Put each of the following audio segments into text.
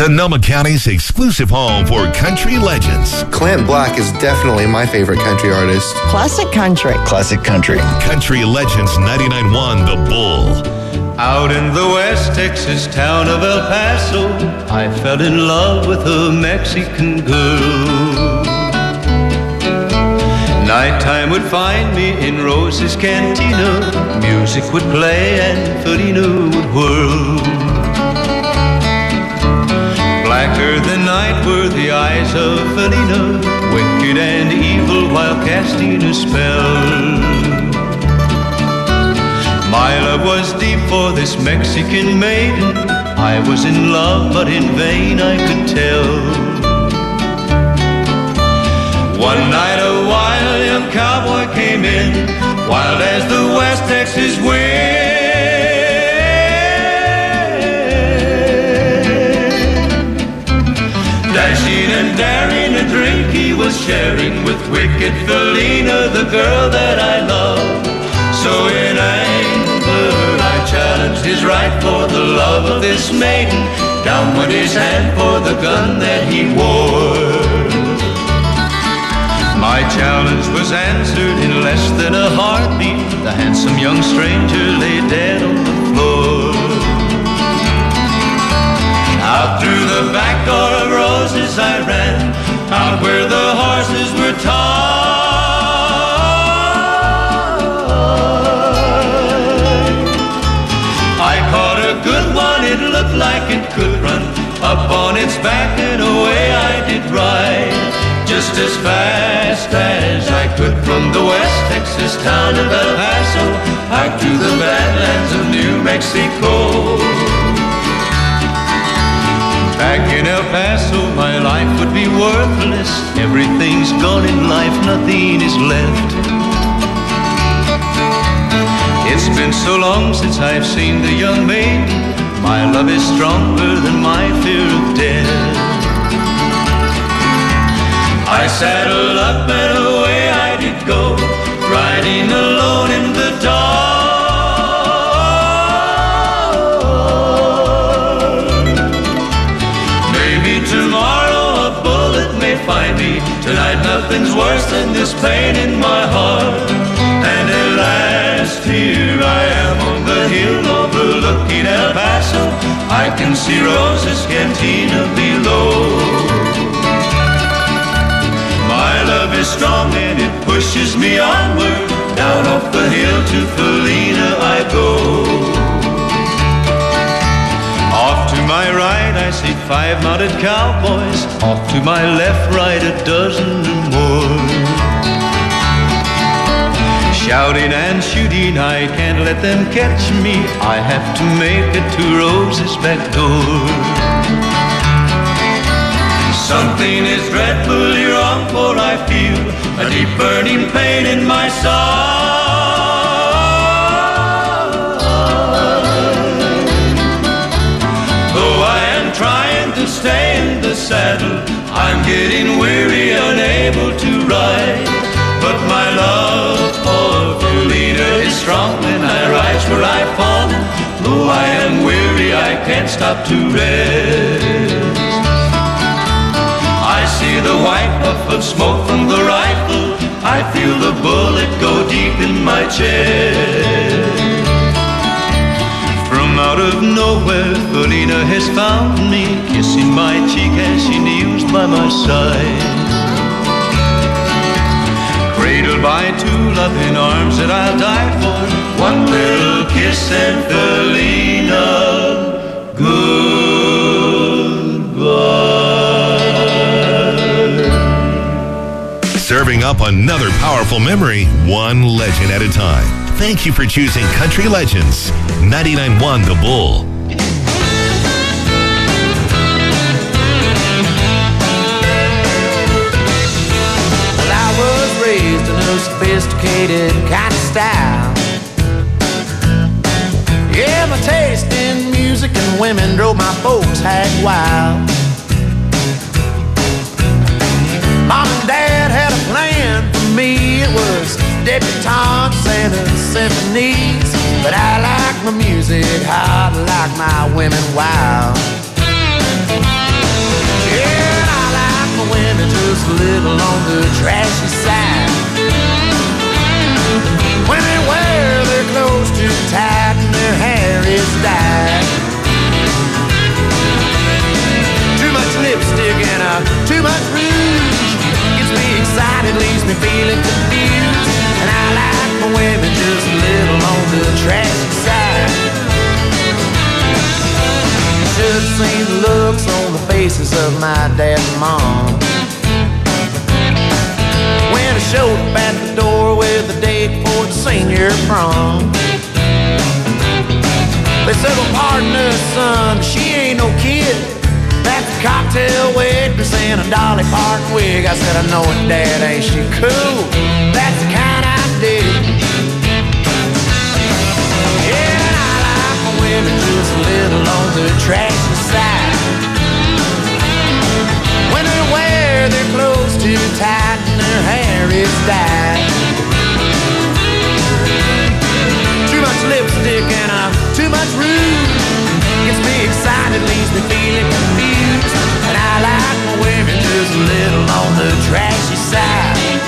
Sonoma County's exclusive home for country legends. Clint Black is definitely my favorite country artist. Classic country. Classic country. Country Legends 99.1 The Bull. Out in the West Texas town of El Paso, I fell in love with a Mexican girl. Nighttime would find me in Rose's Cantina. Music would play and Felina would whirl. Blacker than night were the eyes of Felina, wicked and evil while casting a spell. My love was deep for this Mexican maiden. I was in love, but in vain I could tell. One night a wild young cowboy came in, wild as the West Texas wind. Dashing and daring, a drink he was sharing with wicked Felina, the girl that I love. So in anger I challenged his right for the love of this maiden. Down went his hand for the gun that he wore. My challenge was answered in less than a heartbeat. The handsome young stranger lay dead on the floor. Out through the back door of Roses I ran, out where the horses were tied. I caught a good one, it looked like it could run. Up on its back and away I did ride, just as fast as I could from the West Texas town of El Paso out to the badlands of New Mexico. Back in El Paso my life would be worthless. Everything's gone in life, nothing is left. It's been so long since I've seen the young maiden. My love is stronger than my fear of death. I saddled up and away I did go, riding alone in the dark. Maybe tomorrow a bullet may find me. Tonight nothing's worse than this pain in my heart. And at last here I am on the hill overlooking El Paso. I can see Rose's Cantina below. My love is strong and it pushes me onward. Down off the hill to Felina I go. Off to my right I see 5 mounted cowboys. Off to my left, right, a dozen or more. Shouting and shooting, I can't let them catch me. I have to make it to Rose's back door. Something is dreadfully wrong, for I feel a deep burning pain in my side. Though I am trying to stay in the saddle, I'm getting weary, unable to ride. But my love for Felina is strong, and I rise where I've fallen. Though I am weary, I can't stop to rest. I see the white puff of smoke from the rifle. I feel the bullet go deep in my chest. From out of nowhere, Felina has found me, kissing my cheek as she kneels by my side. Cradled by 2 loving arms that I'll die for. One little kiss and Felina, goodbye. Serving up another powerful memory, one legend at a time. Thank you for choosing Country Legends 99.1 The Bull. Raised in a sophisticated kind of style. Yeah, my taste in music and women drove my folks hag wild. Mom and Dad had a plan for me. It was debutantes and symphonies. But I like my music hot, like my women wild. women just a little on the trashy side. When they wear their clothes too tight and their hair is dyed. Too much lipstick and too much rouge gets me excited, leaves me feeling confused. And I like my women just a little on the trashy side. Should've seen the looks on the faces of my dad and mom when I showed up at the door with a date for the senior prom. They said, well, pardon us, son, but she ain't no kid. That's a cocktail waitress in a Dolly Parton wig. I said, I know it, Dad, ain't she cool? That's the kind I dig. Yeah, and I like my women just a little on the trashy side. When they wear their clothes too tight and their hair is dyed. Too much lipstick and too much rouge gets me excited, leaves me feeling confused. And I like my women just a little on the trashy side.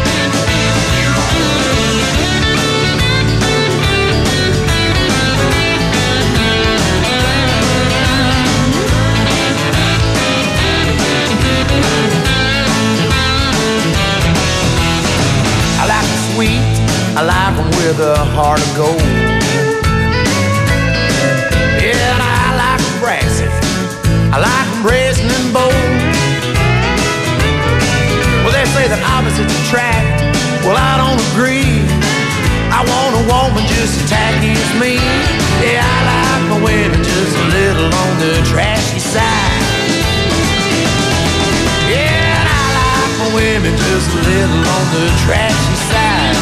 I like them sweet, I like them with a heart of gold. Yeah, and I like them brassy, I like them brazen and bold. Well, they say that opposites attract, well, I don't agree. I want a woman just as tacky as me. Yeah, I like my women just a little on the trashy side. Yeah, and I like my women just a little on the trashy side.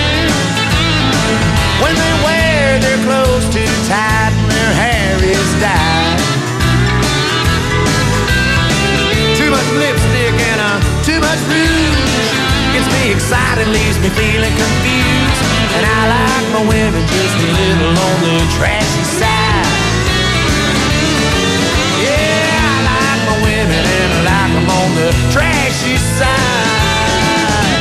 When they wear their clothes too tight and their hair is dyed. Too much lipstick and too much rouge gets me excited, leaves me feeling confused. And I like my women just a little on the trashy side. Yeah, I like my women and I like them on the trashy side.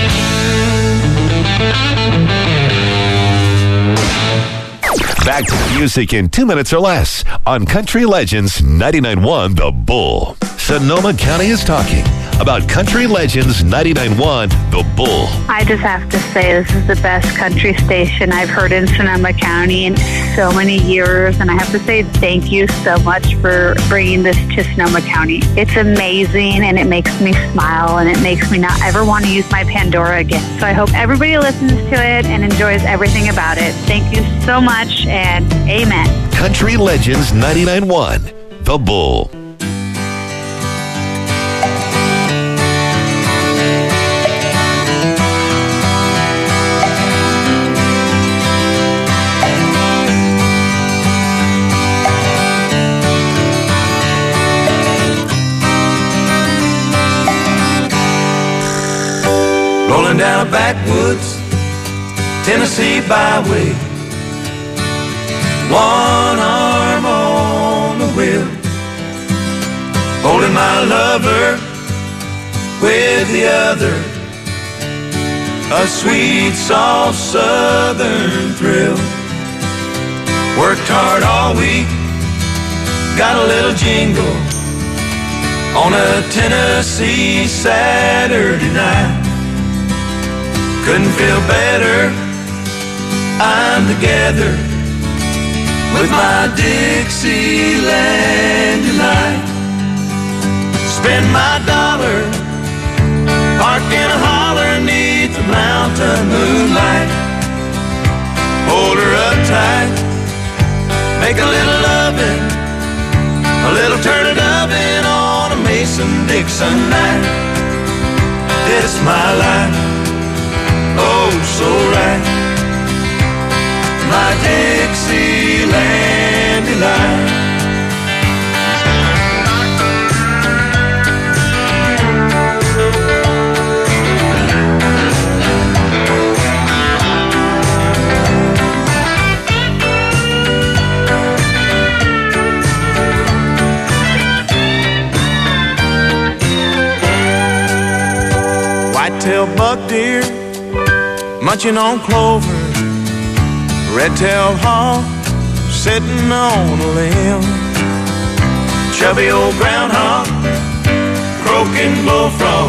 Back to the music in 2 minutes or less on Country Legends 99.1 The Bull. Sonoma County is talking about Country Legends 99.1 The Bull. I just have to say this is the best country station I've heard in Sonoma County in so many years, and I have to say thank you so much for bringing this to Sonoma County. It's amazing, and it makes me smile, and it makes me not ever want to use my Pandora again. So I hope everybody listens to it and enjoys everything about it. Thank you so much, and amen. Country Legends 99.1 The Bull. Rolling down a backwoods Tennessee byway, one arm on the wheel, holding my lover with the other, a sweet, soft southern thrill. Worked hard all week, got a little jingle on a Tennessee Saturday night. Couldn't feel better, I'm together with my Dixieland delight. Spend my dollar, park in a holler neath the mountain moonlight. Hold her up tight, make a little lovin', a little turning oven on a Mason-Dixon night. This my life, oh so right, my Dixieland delight. buck deer munching on clover, red-tailed hawk sitting on a limb, chubby old groundhog, croaking bullfrog,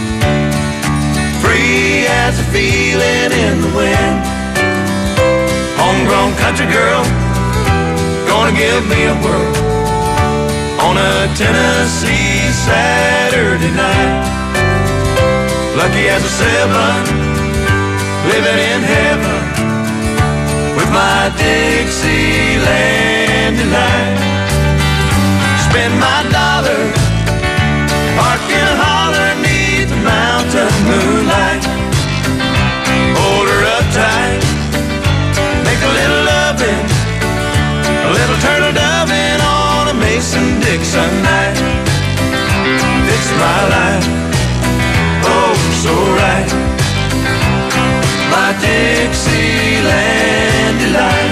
free as a feeling in the wind. Homegrown country girl, gonna give me a whirl on a Tennessee Saturday night. Lucky as a 7, living in heaven with my Dixieland delight. Spend my dollar, park and holler 'neath the mountain moonlight. Hold her up tight, make a little loving, a little turtle doving on a Mason-Dixon night. It's my life, oh so right, my Dixieland delight.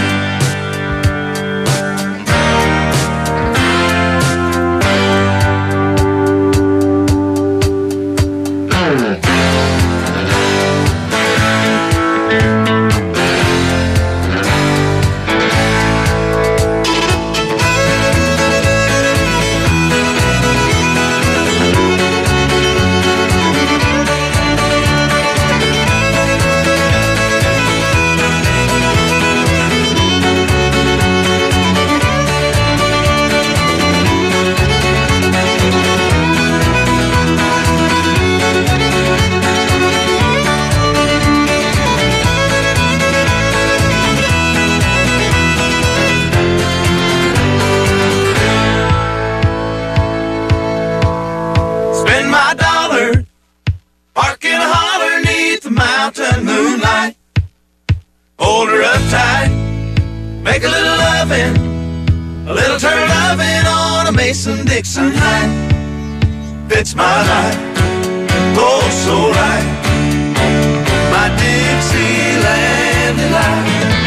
Mason-Dixon night, fits my life, oh so right, my Dixieland delight.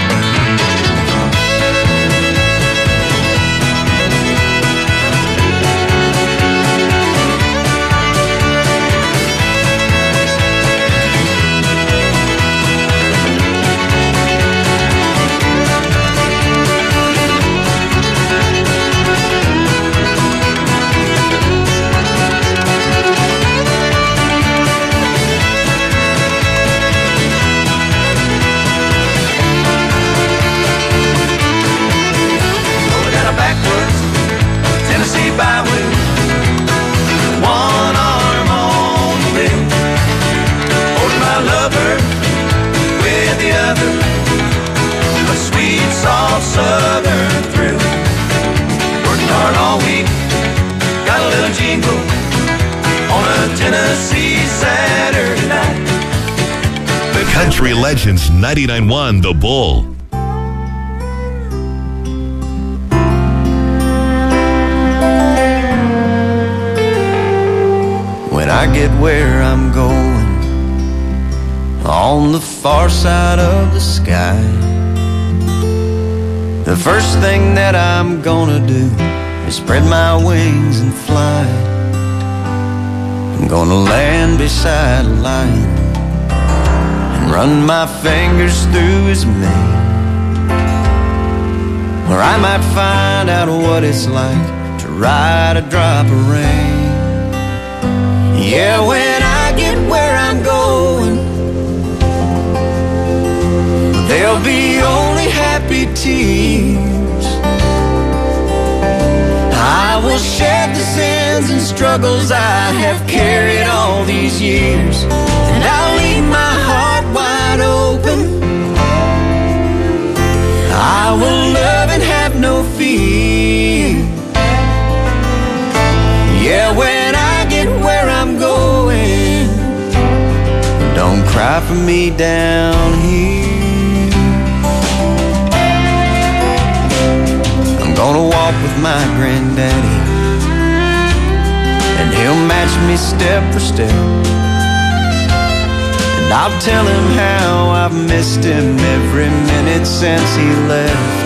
Southern thrill, working hard all week, got a little jingle on a Tennessee Saturday night. The Country Legends 99.1 The Bull. When I get where I'm going, on the far side of the sky, the first thing that I'm gonna do is spread my wings and fly. I'm gonna land beside a lion and run my fingers through his mane, where I might find out what it's like to ride a drop of rain. Yeah, when I get where I'm going, there'll be only happy tears. I will shed the sins and struggles I have carried all these years, and I'll leave my heart wide open. I will love and have no fear. Yeah, when I get where I'm going, don't cry for me down here. Gonna walk with my granddaddy, and he'll match me step for step, and I'll tell him how I've missed him every minute since he left.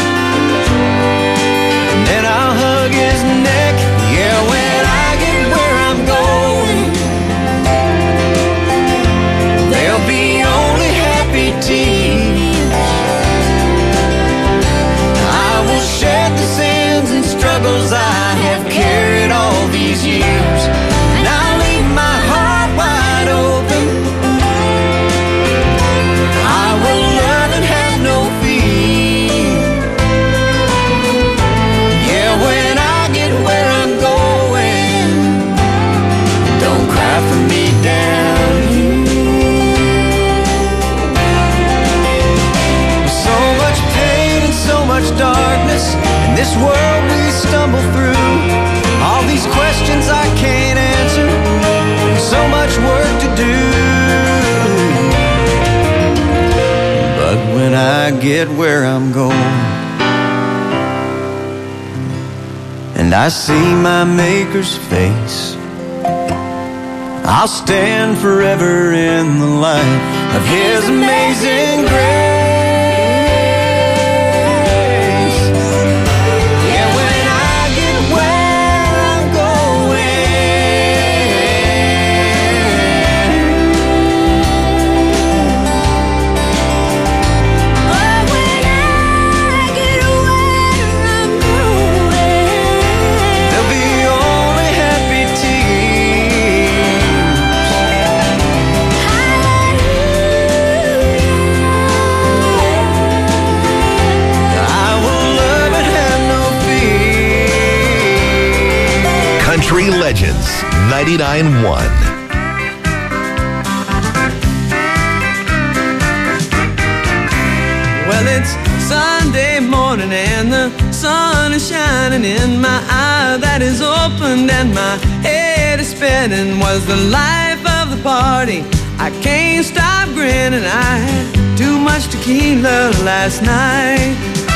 And then I'll hug his neck, yeah, when I get where I'm going, this world we stumble through, all these questions I can't answer, and so much work to do. But when I get where I'm going, and I see my Maker's face, I'll stand forever in the light of His amazing grace. Country Legends 99.1. Well, it's Sunday morning and the sun is shining in my eye that is opened and my head is spinning. Was the life of the party, I can't stop grinning. I had too much tequila last night.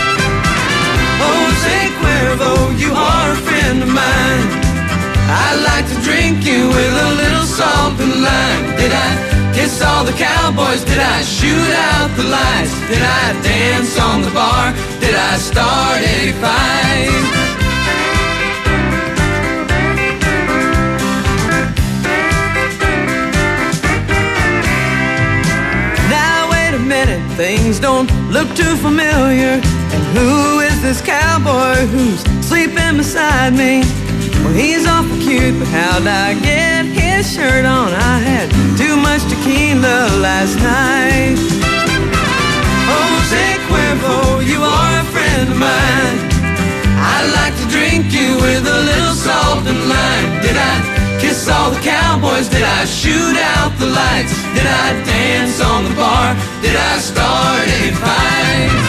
Jose Cuervo, you are a friend of mine. I like to drink you with a little salt and lime. Did I kiss all the cowboys? Did I shoot out the lights? Did I dance on the bar? Did I start a fight? Now wait a minute, things don't look too familiar. And who is this cowboy who's sleeping beside me? Well, he's awful cute, but how'd I get his shirt on? I had too much tequila last night. Jose Cuervo, you are a friend of mine. I like to drink you with a little salt and lime. Did I kiss all the cowboys? Did I shoot out the lights? Did I dance on the bar? Did I start a fight?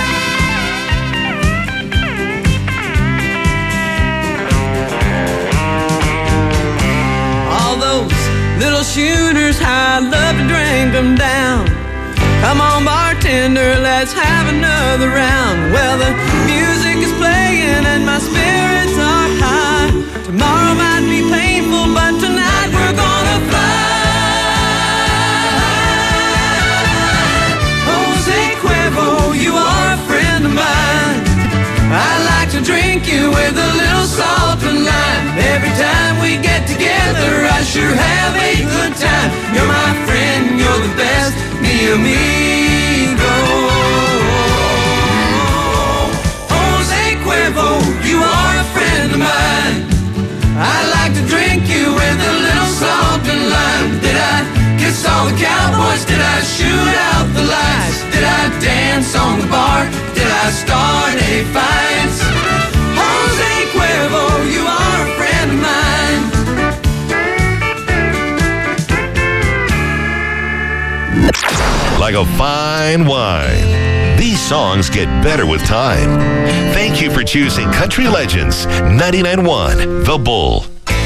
Little shooters, how I love to drink them down. Come on, bartender, let's have another round. Well, the music is playing and my spirits are high. Tomorrow might be painful, but tonight we're gonna fly. Jose Cuervo, you are a friend of mine. I like to drink you with a little salt and lime. Every time we get together, I sure have a good time. You're my friend, you're the best, mi amigo. Jose Cuervo, you are a friend of mine. I like to drink you with a little salt and lime. Did I kiss all the cowboys? Did I shoot out the lights? Did I dance on the bar? Did I start a fight? Jose Cuervo, you are a friend of mine. Like a fine wine, these songs get better with time. Thank you for choosing Country Legends 99.1 The Bull.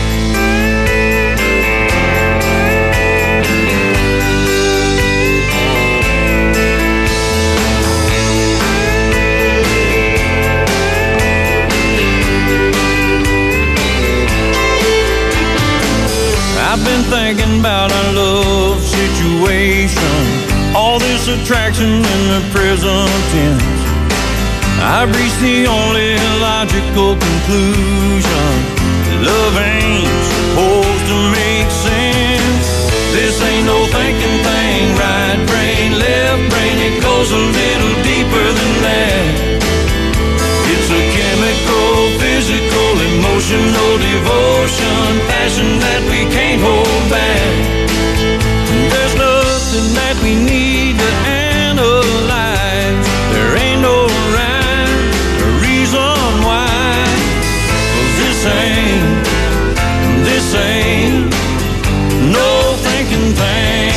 I've been thinking about our love situation, all this attraction in the present tense. I've reached the only logical conclusion: love ain't supposed to make sense. This ain't no thinking thing, right brain, left brain, it goes a little deeper than that. It's a chemical, physical, emotional devotion, passion that we can't hold back. There's nothing that we need to analyze. There ain't no rhyme or reason why. 'Cause this ain't no thinking thing.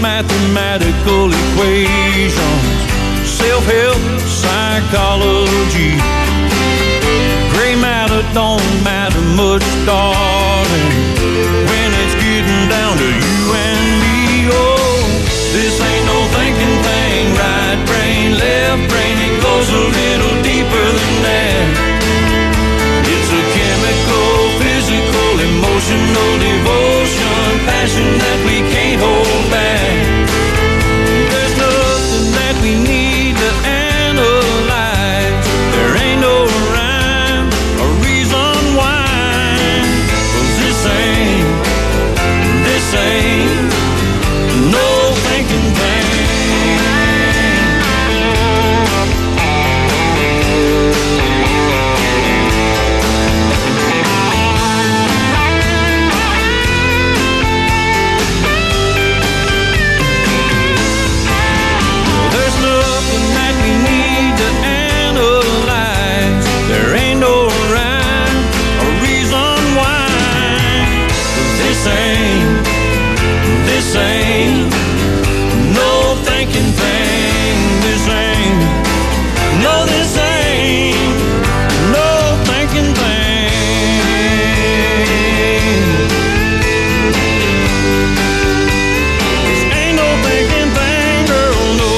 mathematical equations, self-help, psychology. Gray matter don't matter much, darling, when it's getting down to you and me. Oh, this ain't no thinking thing, right brain, left brain, it goes a little deeper than that. It's a chemical, physical, emotional devotion, passion that we can't hold back. There's nothing that we need to analyze. There ain't no rhyme or reason why. 'Cause this ain't no thinking thing. This ain't no thinking thing. This ain't no thinking thing. This ain't no thinking thing, girl, no.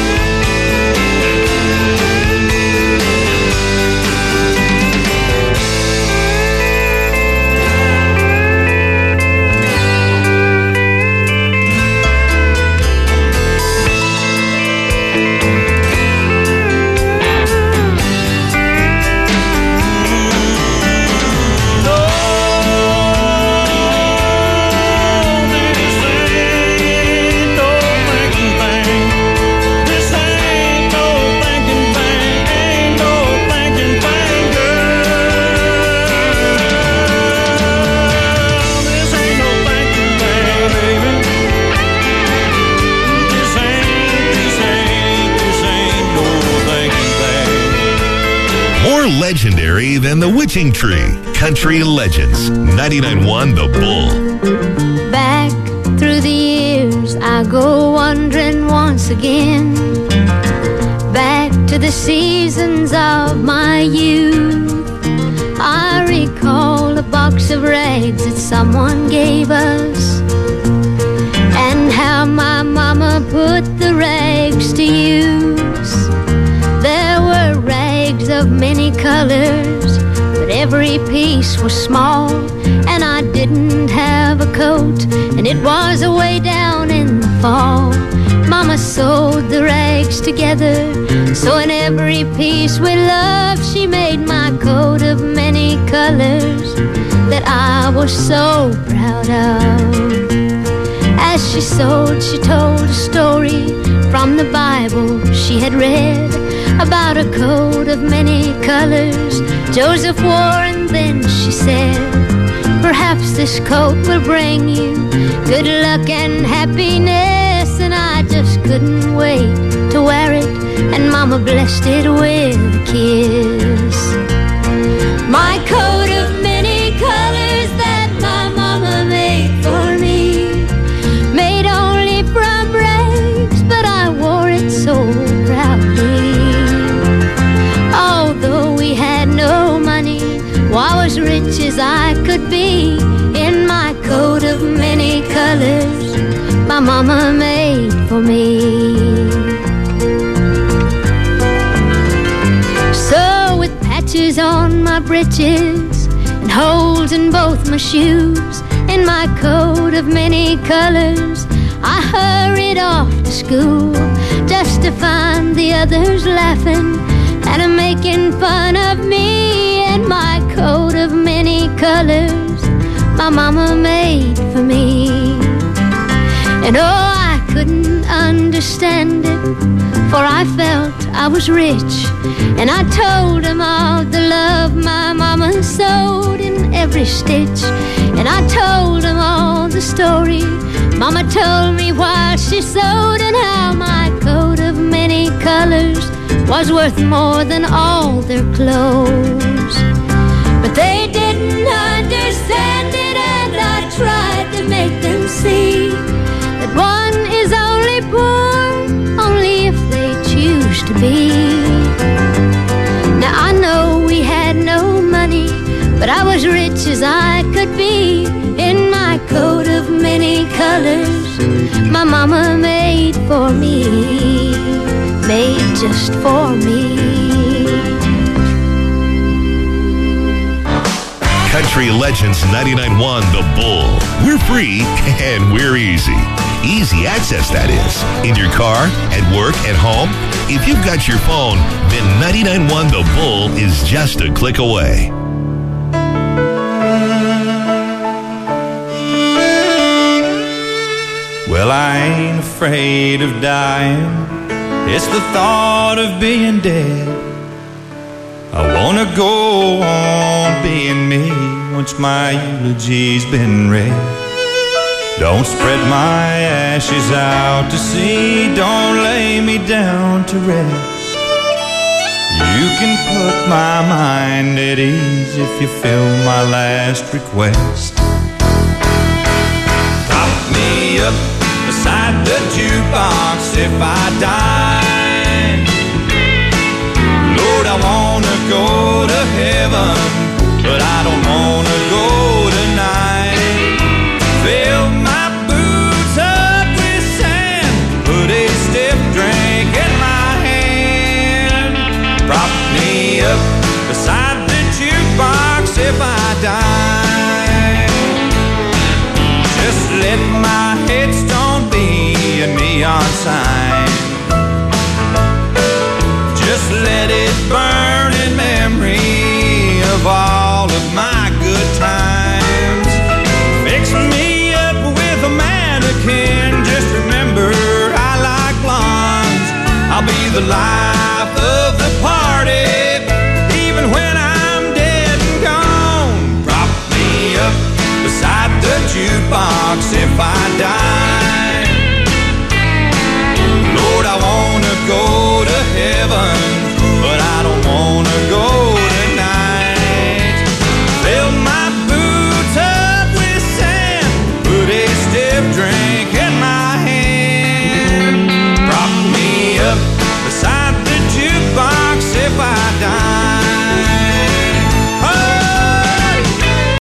Legendary than the Witching Tree. Country Legends. 99.1 The Bull. Back through the years, I go wandering once again. Back to the seasons of my youth. I recall a box of rags that someone gave us, and how my mama put the rags to use. There were rags of many colors, but every piece was small, and I didn't have a coat, and it was away down in the fall. Mama sewed the rags together, so in every piece with love she made my coat of many colors that I was so proud of. As she sewed, she told a story from the Bible she had read about a coat of many colors Joseph wore, and then she said, perhaps this coat will bring you good luck and happiness. And I just couldn't wait to wear it, and Mama blessed it with a kiss. My coat of many colors that my Mama made for me, made only from rags, but I wore it so proudly. Although we had no money, I was rich as I could be in my coat of many colors my Mama made for me. So with patches on my breeches and holes in both my shoes, in my coat of many colors I hurried off to school, just to find the others laughing and making fun of me in my coat of many colors my Mama made for me. And oh, I couldn't understand it, for I felt I was rich, and I told them all the love my Mama sewed in every stitch. And I told them all the story Mama told me while she sewed, and how my coat of many colors was worth more than all their clothes. But they didn't understand it, and I tried to make them see that one is all was rich as I could be in my coat of many colors my mama made for me, made just for me. Country Legends 99.1 The Bull. We're free and we're easy. Easy access, that is. In your car, at work, at home. If you've got your phone, then 99.1 The Bull is just a click away. Well, I ain't afraid of dying. It's the thought of being dead. I wanna go on being me once my eulogy's been read. Don't spread my ashes out to sea. Don't lay me down to rest. You can put my mind at ease if you fill my last request. Prop me up beside the jukebox if I die. Lord, I wanna go to heaven, but I don't wanna go tonight. Fill my boots up with sand, put a stiff drink in my hand. Prop me up beside the jukebox if I die. Just let my headstone be a neon sign. Just let it burn in memory of all of my good times. Fix me up with a mannequin. Just remember I like blondes. I'll be the life of the party, even when I'm dead and gone. Prop me up beside the jukebox if I die.